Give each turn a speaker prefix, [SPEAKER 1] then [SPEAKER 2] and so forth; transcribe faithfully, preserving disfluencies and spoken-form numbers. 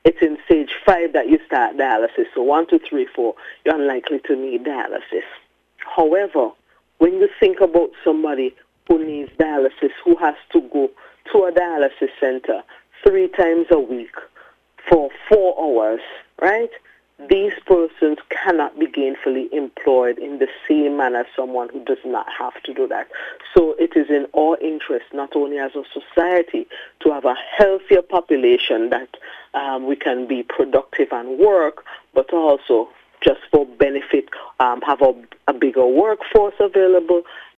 [SPEAKER 1] it's in stage five that you start dialysis. So one, two, three, four, you're unlikely to need dialysis. However, when you think about somebody who needs dialysis, who has to go to a dialysis center three times a week for four hours, right? These persons cannot be gainfully employed in the same manner as someone who does not have to do that. So it is in our interest, not only as a society, to have a healthier population that um, we can be productive and work, but also just for benefit, um, have a, a bigger workforce available